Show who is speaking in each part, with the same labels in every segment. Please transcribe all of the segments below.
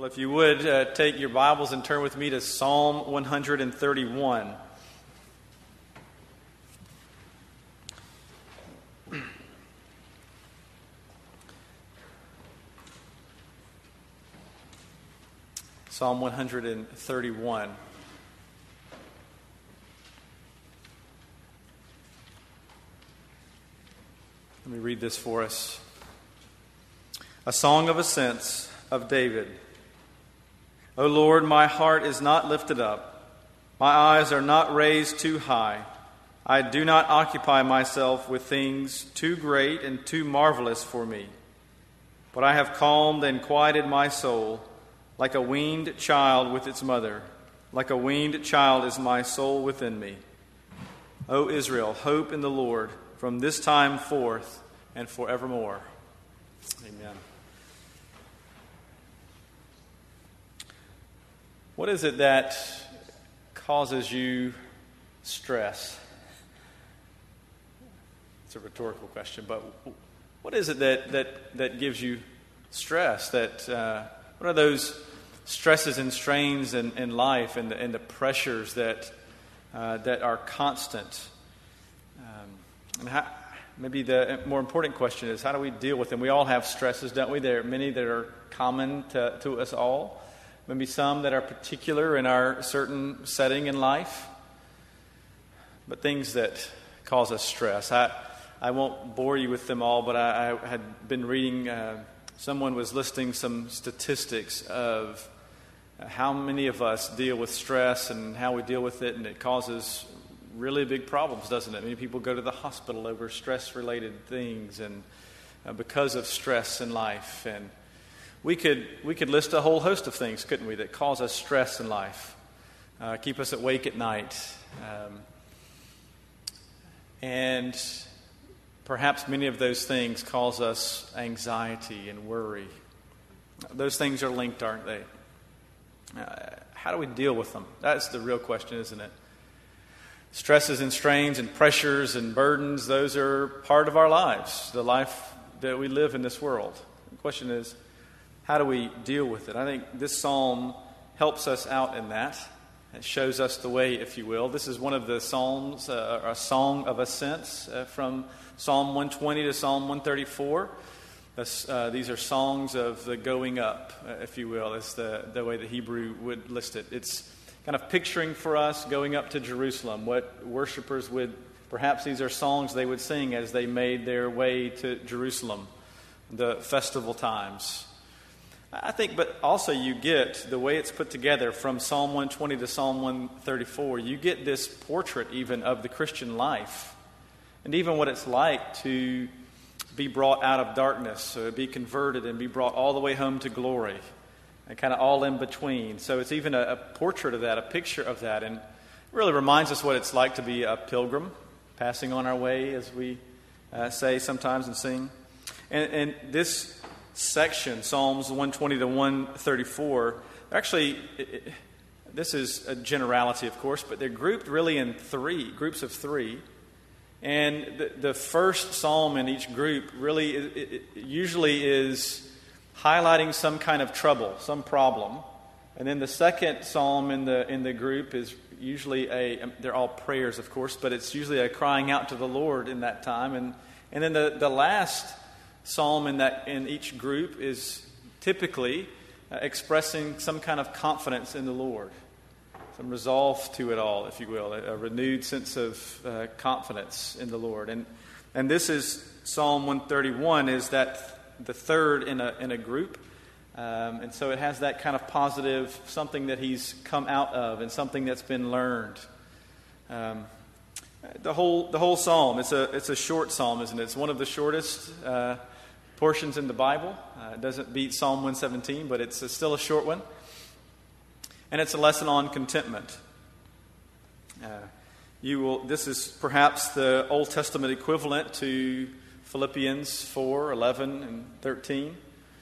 Speaker 1: Well, if you would, take your Bibles and turn with me to Psalm 131. Psalm 131. Let me read this for us. A song of ascents of David. O Lord, my heart is not lifted up. My eyes are not raised too high. I do not occupy myself with things too great and too marvelous for me. But I have calmed and quieted my soul, like a weaned child with its mother. Like a weaned child is my soul within me. O Israel, hope in the Lord from this time forth and forevermore. Amen. What is it that causes you stress? It's a rhetorical question, but what is it that gives you stress? What are those stresses and strains in life and the pressures that are constant? Maybe the more important question is, how do we deal with them? We all have stresses, don't we? There are many that are common to us all. Maybe some that are particular in our certain setting in life. But things that cause us stress. I won't bore you with them all, but I had been reading, someone was listing some statistics of how many of us deal with stress and how we deal with it, and it causes really big problems, doesn't it? Many people go to the hospital over stress-related things and because of stress in life. And we could list a whole host of things, couldn't we, that cause us stress in life, keep us awake at night. And perhaps many of those things cause us anxiety and worry. Those things are linked, aren't they? How do we deal with them? That's the real question, isn't it? Stresses and strains and pressures and burdens, those are part of our lives, the life that we live in this world. The question is, how do we deal with it? I think this psalm helps us out in that. It shows us the way, if you will. This is one of the psalms, a song of ascents from Psalm 120 to Psalm 134. These are songs of the going up, if you will. It's the way the Hebrew would list it. It's kind of picturing for us going up to Jerusalem, what worshipers would, perhaps these are songs they would sing as they made their way to Jerusalem, the festival times. I think, but also you get, the way it's put together from Psalm 120 to Psalm 134, you get this portrait even of the Christian life and even what it's like to be brought out of darkness, be converted and be brought all the way home to glory and kind of all in between. So it's even a portrait of that, a picture of that, and it really reminds us what it's like to be a pilgrim passing on our way, as we say sometimes and sing. And this section, Psalms 120 to 134, actually, this is a generality, of course, but they're grouped really in groups of three. And the first psalm in each group really it usually is highlighting some kind of trouble, some problem. And then the second psalm in the group is usually they're all prayers, of course, but it's usually a crying out to the Lord in that time. And then the last psalm in each group is typically expressing some kind of confidence in the Lord, some resolve to it all, if you will, a renewed sense of confidence in the Lord. And this is Psalm 131, is that the third in a group, and so it has that kind of positive, something that he's come out of and something that's been learned. The whole psalm, it's a short psalm, isn't it? It's one of the shortest portions in the Bible. It doesn't beat Psalm 117, but it's still a short one. And it's a lesson on contentment. This is perhaps the Old Testament equivalent to Philippians 4, 11, and 13.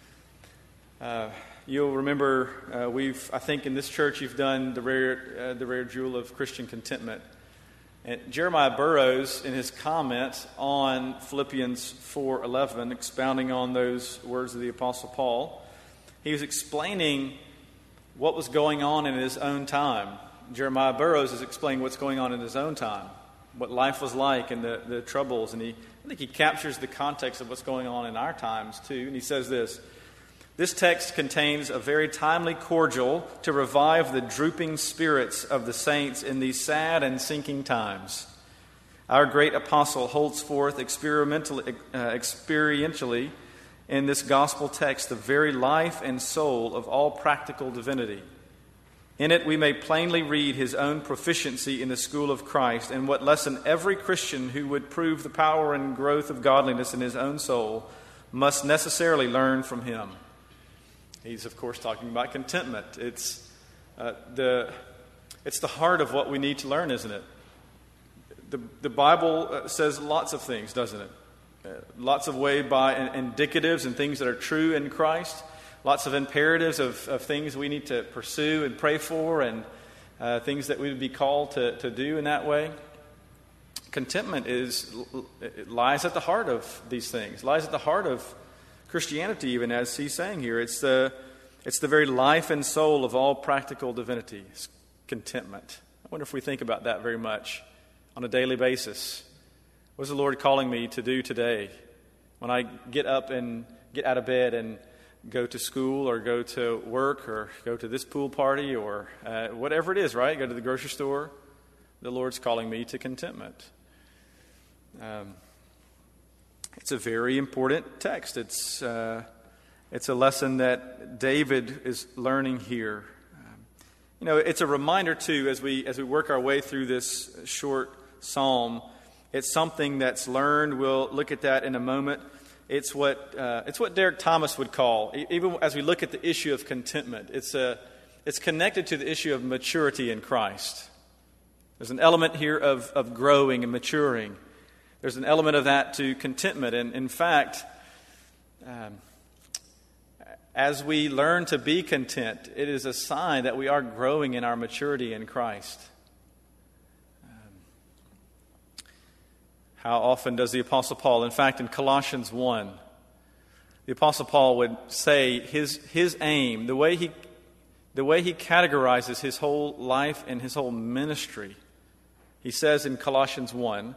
Speaker 1: You'll remember I think in this church you've done the rare jewel of Christian contentment. And Jeremiah Burroughs, in his comment on Philippians 4:11, expounding on those words of the Apostle Paul, he was explaining what was going on in his own time. Jeremiah Burroughs has explained what's going on in his own time, what life was like and the troubles. And I think he captures the context of what's going on in our times too. And he says this text contains a very timely cordial to revive the drooping spirits of the saints in these sad and sinking times. Our great apostle holds forth experientially in this gospel text the very life and soul of all practical divinity. In it we may plainly read his own proficiency in the school of Christ, and what lesson every Christian who would prove the power and growth of godliness in his own soul must necessarily learn from him. He's, of course, talking about contentment. It's the heart of what we need to learn, isn't it? The Bible says lots of things, doesn't it? Lots of way by indicatives and things that are true in Christ. Lots of imperatives of things we need to pursue and pray for, and things that we would be called to do in that way. Contentment lies at the heart of these things, lies at the heart of Christianity, even as he's saying here. It's the very life and soul of all practical divinity, contentment. I wonder if we think about that very much on a daily basis. What is the Lord calling me to do today? When I get up and get out of bed and go to school or go to work or go to this pool party or whatever it is, right? Go to the grocery store. The Lord's calling me to contentment. It's a very important text. It's a lesson that David is learning here. It's a reminder too, as we work our way through this short psalm. It's something that's learned. We'll look at that in a moment. It's what Derek Thomas would call, even as we look at the issue of contentment, it's connected to the issue of maturity in Christ. There's an element here of growing and maturing. There's an element of that to contentment. And in fact, as we learn to be content, it is a sign that we are growing in our maturity in Christ. How often does the Apostle Paul, in fact, in Colossians 1, the Apostle Paul would say his aim, the way he categorizes his whole life and his whole ministry. He says in Colossians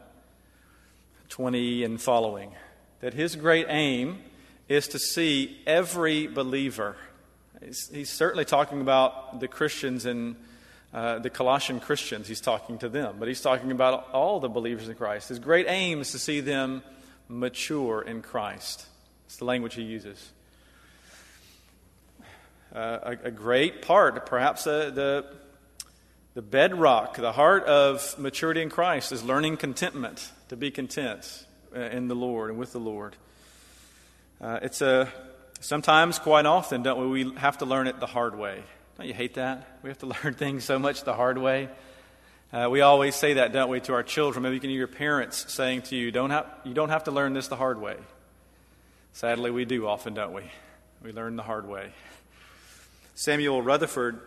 Speaker 1: 1:20 and following, that his great aim is to see every believer. He's certainly talking about the Christians and the Colossian Christians. He's talking to them, but he's talking about all the believers in Christ. His great aim is to see them mature in Christ. It's the language he uses. A great part, perhaps the bedrock, the heart of maturity in Christ is learning contentment, to be content in the Lord and with the Lord. Sometimes, quite often, don't we have to learn it the hard way. Don't you hate that? We have to learn things so much the hard way. We always say that, don't we, to our children? Maybe you can hear your parents saying to you, you don't have to learn this the hard way. Sadly, we do often, don't we? We learn the hard way. Samuel Rutherford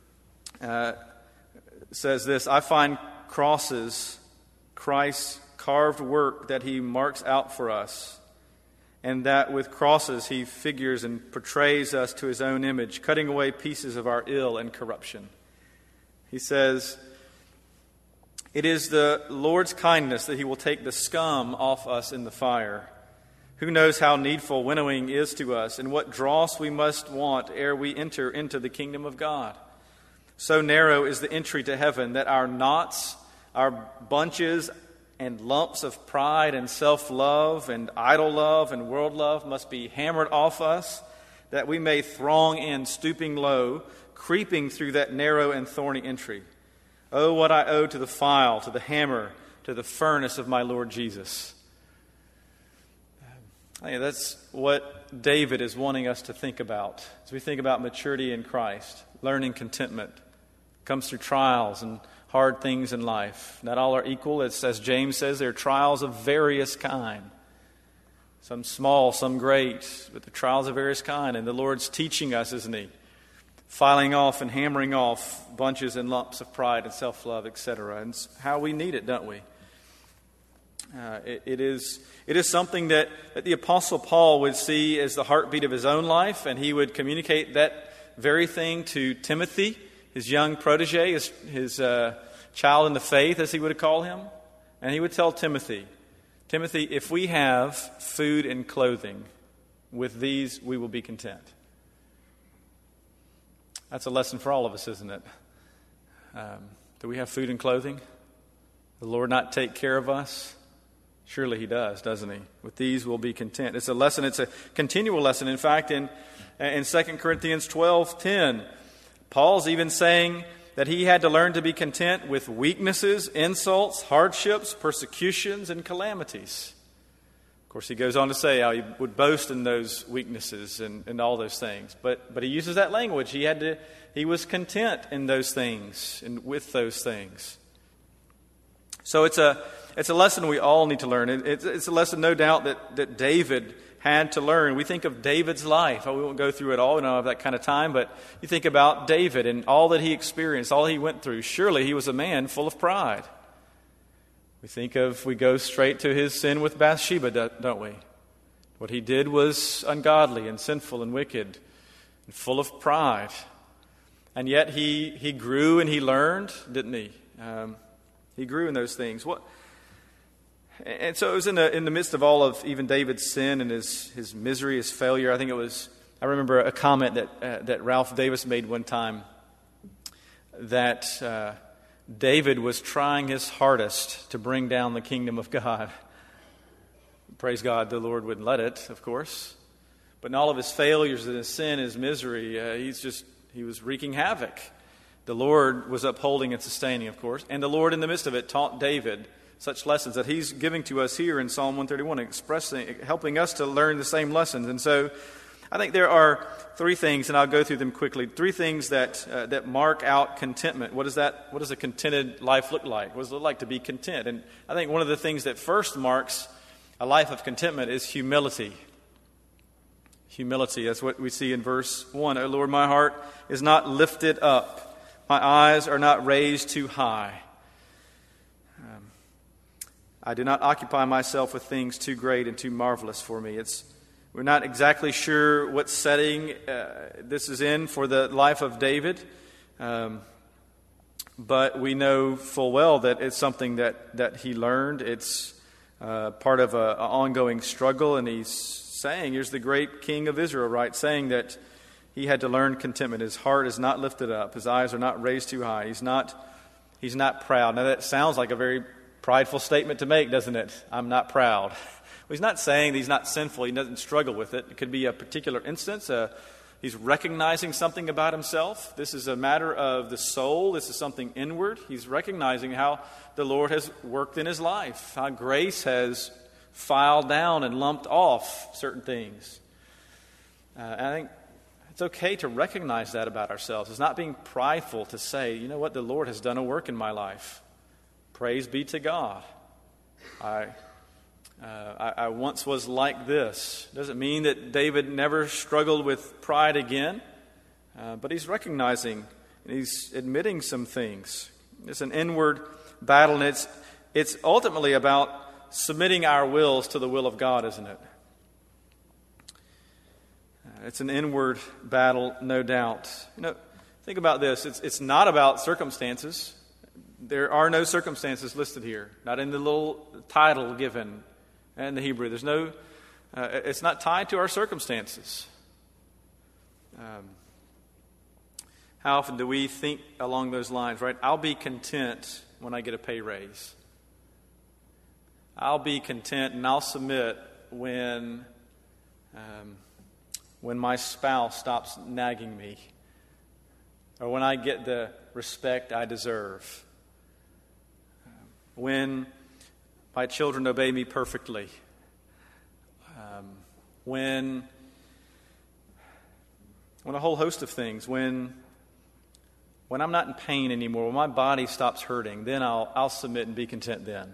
Speaker 1: says this: I find crosses Christ's carved work that he marks out for us, and that with crosses he figures and portrays us to his own image, cutting away pieces of our ill and corruption. He says, it is the Lord's kindness that he will take the scum off us in the fire. Who knows how needful winnowing is to us, and what dross we must want ere we enter into the kingdom of God. So narrow is the entry to heaven that our knots, our bunches, and lumps of pride and self-love and idol love and world love must be hammered off us, that we may throng in, stooping low, creeping through that narrow and thorny entry. Oh, what I owe to the file, to the hammer, to the furnace of my Lord Jesus. That's what David is wanting us to think about. As we think about maturity in Christ, learning contentment, comes through trials and hard things in life. Not all are equal. It's, as James says, there are trials of various kind. Some small, some great, but the trials of various kind. And the Lord's teaching us, isn't he? Filing off and hammering off bunches and lumps of pride and self-love, etc. And it's how we need it, don't we? It is something that the Apostle Paul would see as the heartbeat of his own life, and he would communicate that very thing to Timothy, his young protege, his child in the faith, as he would call him. And he would tell Timothy, if we have food and clothing, with these we will be content. That's a lesson for all of us, isn't it? Do we have food and clothing? The Lord not take care of us? Surely He does, doesn't He? With these we'll be content. It's a lesson. It's a continual lesson. In fact, in 2 Corinthians 12:10, Paul's even saying that he had to learn to be content with weaknesses, insults, hardships, persecutions, and calamities. Of course, he goes on to say how he would boast in those weaknesses and all those things. But he uses that language. He was content in those things and with those things. So it's a lesson we all need to learn. It's a lesson, no doubt, that David had to learn. We think of David's life. We won't go through it all. We don't have that kind of time. But you think about David and all that he experienced, all he went through. Surely he was a man full of pride. We go straight to his sin with Bathsheba, don't we? What he did was ungodly and sinful and wicked and full of pride. And yet he grew and he learned, didn't he? He grew in those things. And so it was in the midst of all of even David's sin and his misery, his failure. I remember a comment that Ralph Davis made one time, that David was trying his hardest to bring down the kingdom of God. Praise God, the Lord wouldn't let it, of course. But in all of his failures and his sin, his misery, he was wreaking havoc. The Lord was upholding and sustaining, of course. And the Lord, in the midst of it, taught David such lessons that He's giving to us here in Psalm 131, helping us to learn the same lessons. And so I think there are three things, and I'll go through them quickly. Three things that mark out contentment. What does a contented life look like? What does it look like to be content? And I think one of the things that first marks a life of contentment is humility. Humility, that's what we see in verse 1. O Lord, my heart is not lifted up. My eyes are not raised too high. I do not occupy myself with things too great and too marvelous for me. We're not exactly sure what setting this is in for the life of David, but we know full well that it's something that he learned. It's part of an ongoing struggle, and he's saying, here's the great king of Israel, right, saying that he had to learn contentment. His heart is not lifted up. His eyes are not raised too high. He's not proud. Now that sounds like a very prideful statement to make, doesn't it? I'm not proud. Well, he's not saying that he's not sinful. He doesn't struggle with it. It could be a particular instance. He's recognizing something about himself. This is a matter of the soul. This is something inward. He's recognizing how the Lord has worked in his life, how grace has filed down and lumped off certain things. And I think it's okay to recognize that about ourselves. It's not being prideful to say, you know what, the Lord has done a work in my life. Praise be to God. I once was like this. Doesn't mean that David never struggled with pride again, but he's recognizing and he's admitting some things. It's an inward battle, and it's ultimately about submitting our wills to the will of God, isn't it? It's an inward battle, no doubt. Think about this. It's not about circumstances. There are no circumstances listed here, not in the little title given in the Hebrew. There's no. It's not tied to our circumstances. How often do we think along those lines, right? I'll be content when I get a pay raise. I'll be content and I'll submit when my spouse stops nagging me, or when I get the respect I deserve, when my children obey me perfectly, when a whole host of things, when I'm not in pain anymore, when my body stops hurting, then I'll submit and be content then.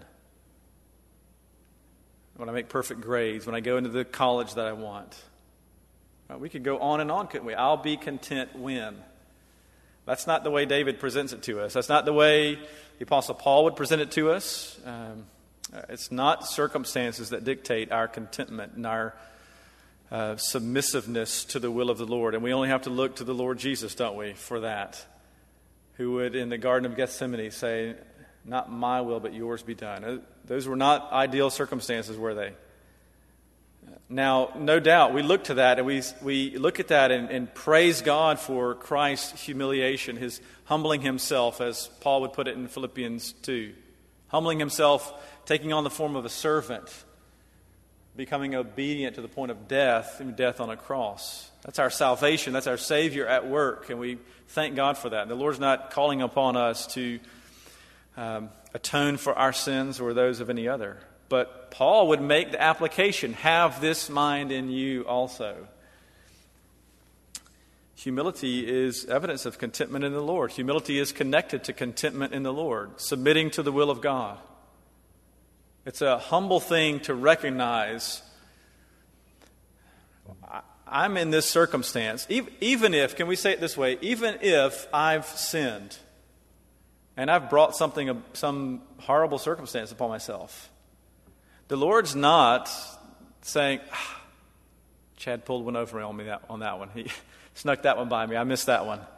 Speaker 1: When I make perfect grades, when I go into the college that I want. We could go on and on, couldn't we? I'll be content when. That's not the way David presents it to us. That's not the way the Apostle Paul would present it to us. It's not circumstances that dictate our contentment and submissiveness to the will of the Lord. And we only have to look to the Lord Jesus, don't we, for that. Who would, in the Garden of Gethsemane, say, "Not my will, but yours be done." Those were not ideal circumstances, were they? Now, no doubt, we look to that and we look at that and praise God for Christ's humiliation, his humbling himself, as Paul would put it in Philippians 2. Humbling himself, taking on the form of a servant, becoming obedient to the point of death, and death on a cross. That's our salvation. That's our Savior at work, and we thank God for that. And the Lord's not calling upon us to atone for our sins or those of any other. But Paul would make the application, have this mind in you also. Humility is evidence of contentment in the Lord. Humility is connected to contentment in the Lord, submitting to the will of God. It's a humble thing to recognize, I'm in this circumstance, even if, can we say it this way, even if I've sinned and I've brought some horrible circumstance upon myself, the Lord's not saying, Chad pulled one over on me on that one. He snuck that one by me. I missed that one.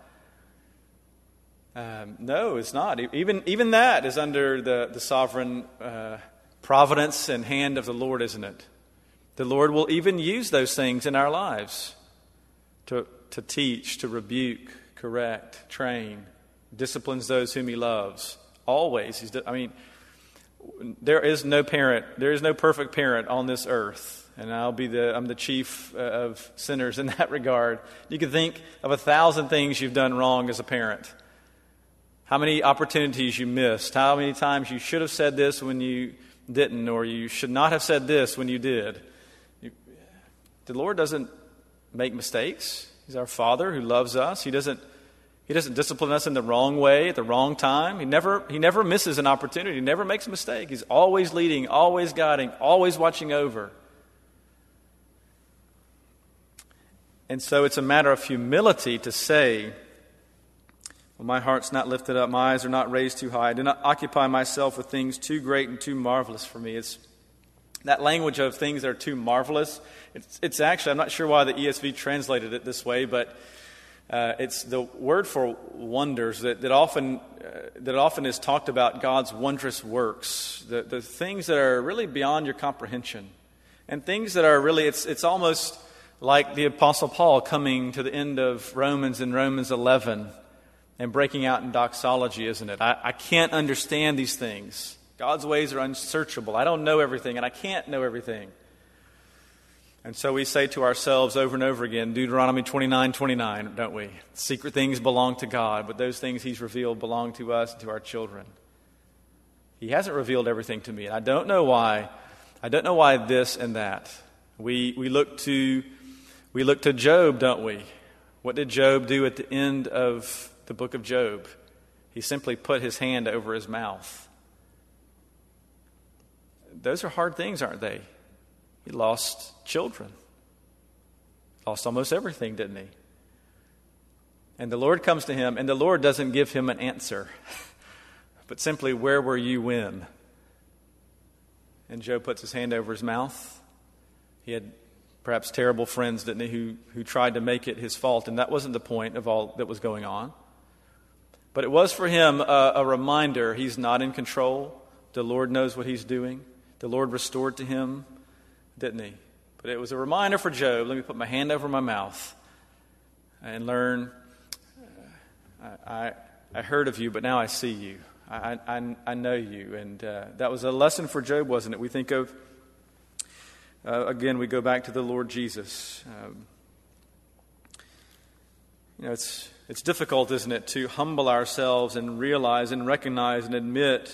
Speaker 1: No, it's not. Even that is under the sovereign providence and hand of the Lord, isn't it? The Lord will even use those things in our lives to teach, to rebuke, correct, train, disciplines those whom he loves. Always. There is no perfect parent on this earth, and I'm the chief of sinners in that regard. You can think of 1,000 things you've done wrong as a parent. How many opportunities you missed, how many times you should have said this when you didn't, or you should not have said this when you did. The Lord doesn't make mistakes. He's our Father who loves us. He doesn't discipline us in the wrong way at the wrong time. He never misses an opportunity. He never makes a mistake. He's always leading, always guiding, always watching over. And so it's a matter of humility to say, well, my heart's not lifted up, my eyes are not raised too high. I do not occupy myself with things too great and too marvelous for me. It's that language of things that are too marvelous. It's actually, I'm not sure why the ESV translated it this way, but it's the word for wonders that often is talked about God's wondrous works, the things that are really beyond your comprehension, and things that are really, it's almost like the Apostle Paul coming to the end of Romans in Romans 11 and breaking out in doxology, isn't it? I can't understand these things. God's ways are unsearchable. I don't know everything, and I can't know everything. And so we say to ourselves over and over again, Deuteronomy 29:29, don't we? Secret things belong to God, but those things he's revealed belong to us and to our children. He hasn't revealed everything to me, and I don't know why. I don't know why this and that. We look to Job, don't we? What did Job do at the end of the book of Job? He simply put his hand over his mouth. Those are hard things, aren't they? He lost children. Lost almost everything, didn't he? And the Lord comes to him, and the Lord doesn't give him an answer, but simply, where were you when? And Job puts his hand over his mouth. He had perhaps terrible friends, didn't he, who tried to make it his fault, and that wasn't the point of all that was going on. But it was for him a reminder he's not in control. The Lord knows what he's doing. The Lord restored to him, didn't he? But it was a reminder for Job, let me put my hand over my mouth and learn, I heard of you, but now I see you. I know you. And that was a lesson for Job, wasn't it? We think of, again, we go back to the Lord Jesus. It's difficult, isn't it, to humble ourselves and realize and recognize and admit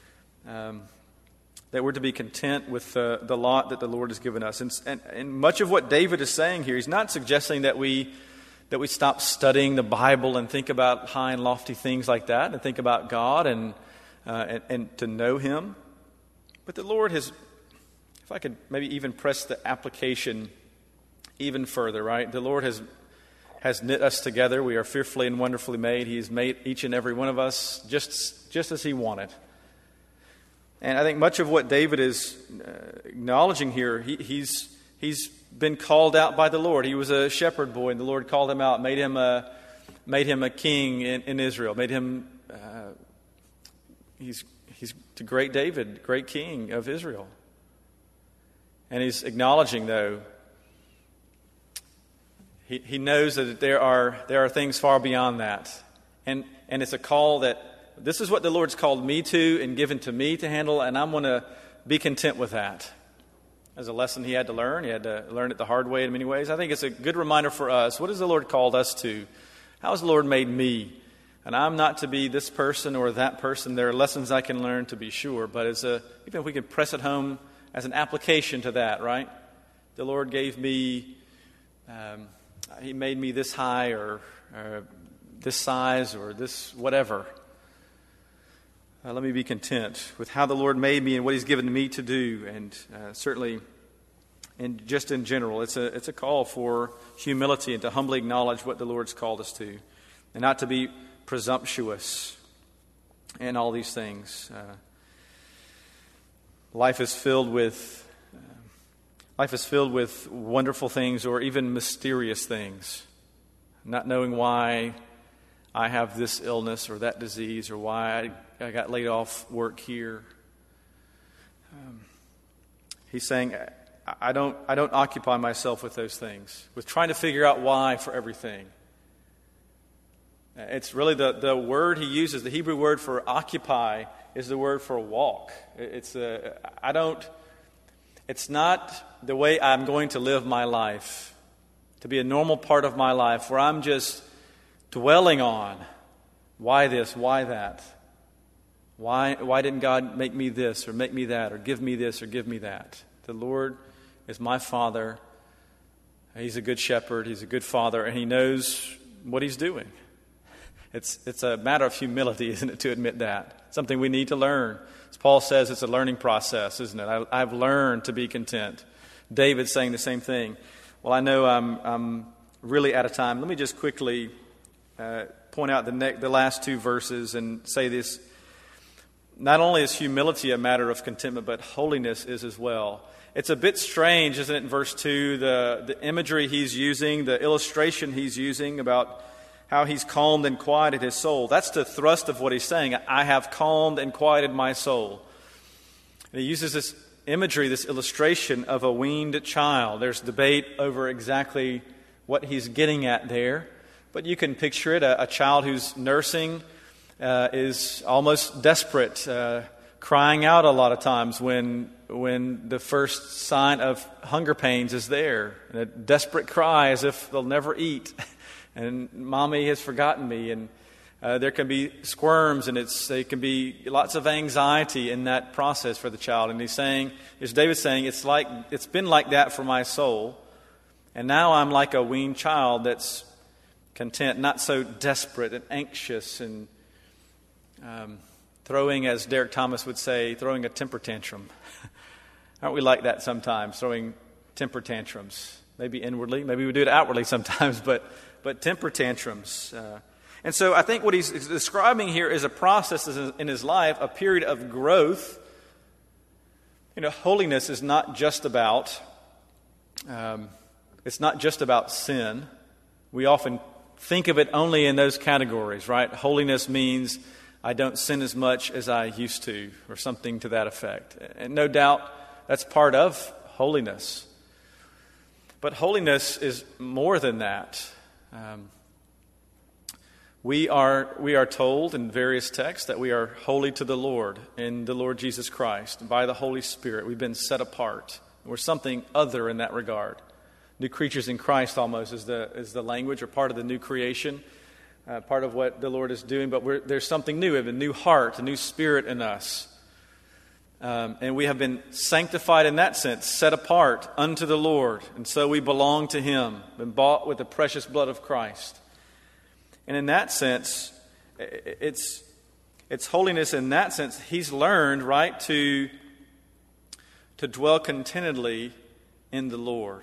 Speaker 1: that we're to be content with the lot that the Lord has given us. And much of what David is saying here, he's not suggesting that we stop studying the Bible and think about high and lofty things like that and think about God and to know Him. But the Lord has, if I could maybe even press the application even further, right? The Lord has knit us together. We are fearfully and wonderfully made. He has made each and every one of us just as He wanted. And I think much of what David is acknowledging here, he's been called out by the Lord. He was a shepherd boy, and the Lord called him out, made him a king in Israel, made him, he's to great David, great king of Israel. And he's acknowledging, though, he knows that there are things far beyond that. And it's a call that this is what the Lord's called me to and given to me to handle, and I'm going to be content with that. As a lesson he had to learn. He had to learn it the hard way in many ways. I think it's a good reminder for us. What has the Lord called us to? How has the Lord made me? And I'm not to be this person or that person. There are lessons I can learn, to be sure. But even if we can press it home as an application to that, right? The Lord gave me, He made me this high or this size or this whatever. Let me be content with how the Lord made me and what He's given me to do, and certainly, and just in general, it's a call for humility and to humbly acknowledge what the Lord's called us to, and not to be presumptuous in all these things. Life is filled with wonderful things or even mysterious things. Not knowing why I have this illness or that disease, or why I got laid off work here. He's saying, I don't occupy myself with those things, with trying to figure out why for everything. It's really the word he uses, the Hebrew word for occupy, is the word for walk. It's not the way I'm going to live my life, to be a normal part of my life where I'm just dwelling on why this, why that. Why didn't God make me this or make me that or give me this or give me that? The Lord is my Father. He's a good shepherd. He's a good Father, and He knows what He's doing. It's a matter of humility, isn't it, to admit that? Something we need to learn. As Paul says, it's a learning process, isn't it? I've learned to be content. David's saying the same thing. Well, I know I'm really out of time. Let me just quickly point out the last two verses and say this. Not only is humility a matter of contentment, but holiness is as well. It's a bit strange, isn't it, in verse 2, the imagery he's using, the illustration he's using about how he's calmed and quieted his soul. That's the thrust of what he's saying. I have calmed and quieted my soul. And he uses this imagery, this illustration of a weaned child. There's debate over exactly what he's getting at there. But you can picture it, a child who's nursing is almost desperate, crying out a lot of times when the first sign of hunger pains is there. And a desperate cry as if they'll never eat. And mommy has forgotten me. And there can be squirms, and there can be lots of anxiety in that process for the child. And he's saying, as David's saying, it's been like that for my soul. And now I'm like a weaned child that's content, not so desperate and anxious and throwing, as Derek Thomas would say, throwing a temper tantrum. Aren't we like that sometimes, throwing temper tantrums? Maybe inwardly, maybe we do it outwardly sometimes, but temper tantrums. And so I think what he's describing here is a process in his life, a period of growth. Holiness is not just about, it's not just about sin. We often think of it only in those categories, right? Holiness means I don't sin as much as I used to, or something to that effect. And no doubt that's part of holiness. But holiness is more than that. We are told in various texts that we are holy to the Lord in the Lord Jesus Christ. By the Holy Spirit, we've been set apart. We're something other in that regard. New creatures in Christ almost is the language, or part of the new creation, part of what the Lord is doing. But there's something new. We have a new heart, a new spirit in us. And we have been sanctified in that sense, set apart unto the Lord. And so we belong to Him, been bought with the precious blood of Christ. And in that sense, it's holiness in that sense. He's learned, right, to dwell contentedly in the Lord.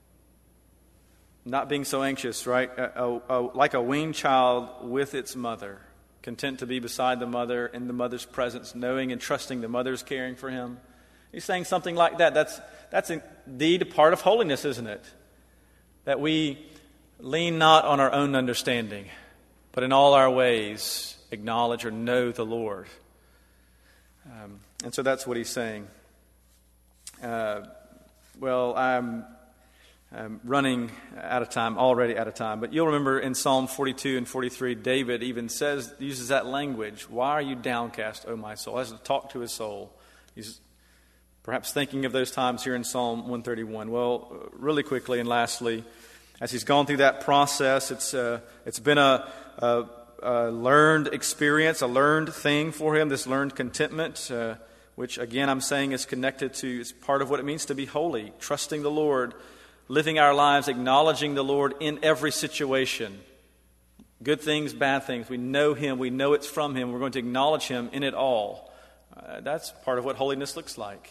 Speaker 1: Not being so anxious, right? Like a weaned child with its mother. Content to be beside the mother, in the mother's presence, knowing and trusting the mother's caring for him. He's saying something like that. that's indeed a part of holiness, isn't it? That we lean not on our own understanding, but in all our ways acknowledge or know the Lord. And so that's what he's saying. I'm running out of time, already out of time. But you'll remember in Psalm 42 and 43, David even uses that language. Why are you downcast, O my soul? As to talk to his soul. He's perhaps thinking of those times here in Psalm 131. Well, really quickly and lastly, as he's gone through that process, it's been a learned experience, a learned thing for him, this learned contentment, which again I'm saying is connected to, it's part of what it means to be holy, trusting the Lord, living our lives, acknowledging the Lord in every situation. Good things, bad things. We know Him. We know it's from Him. We're going to acknowledge Him in it all. That's part of what holiness looks like.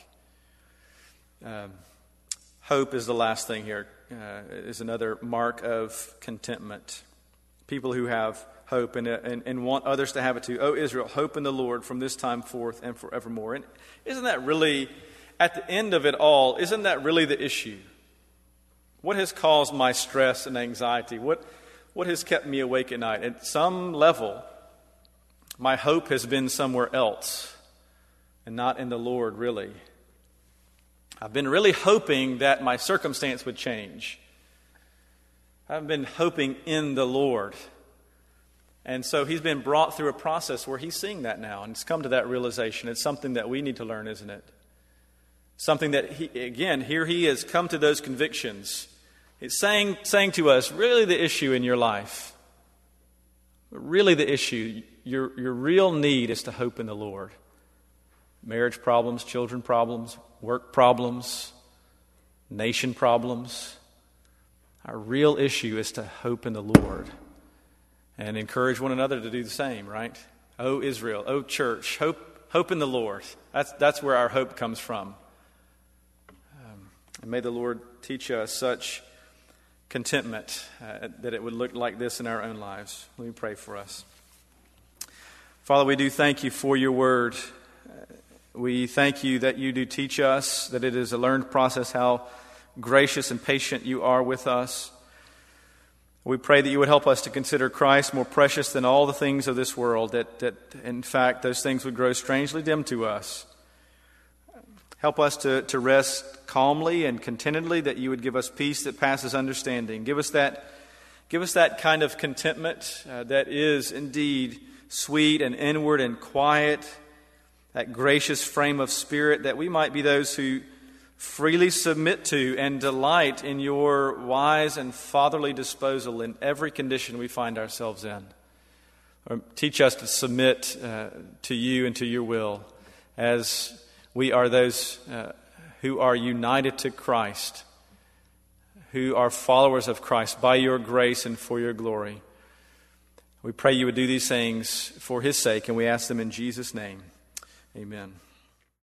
Speaker 1: Hope is the last thing here. Is another mark of contentment. People who have hope and want others to have it too. O Israel, hope in the Lord from this time forth and forevermore. And isn't that really, at the end of it all, isn't that really the issue? What has caused my stress and anxiety? What has kept me awake at night? At some level, my hope has been somewhere else and not in the Lord, really. I've been really hoping that my circumstance would change. I've been hoping in the Lord. And so he's been brought through a process where he's seeing that now, and he's come to that realization. It's something that we need to learn, isn't it? Something that, here he has come to those convictions. It's saying to us, really the issue in your life, really the issue, your real need is to hope in the Lord. Marriage problems, children problems, work problems, nation problems. Our real issue is to hope in the Lord and encourage one another to do the same, right? O Israel, O church, hope in the Lord. That's where our hope comes from. And may the Lord teach us such contentment that it would look like this in our own lives. Let me pray for us. Father, we do thank you for your word. We thank you that you do teach us, that it is a learned process, how gracious and patient you are with us. We pray that you would help us to consider Christ more precious than all the things of this world, that in fact those things would grow strangely dim to us. Help us to rest calmly and contentedly, that you would give us peace that passes understanding. Give us that kind of contentment that is indeed sweet and inward and quiet, that gracious frame of spirit, that we might be those who freely submit to and delight in your wise and fatherly disposal in every condition we find ourselves in. Or teach us to submit to you and to your will as we are those who are united to Christ, who are followers of Christ by your grace and for your glory. We pray you would do these things for his sake, and we ask them in Jesus' name. Amen.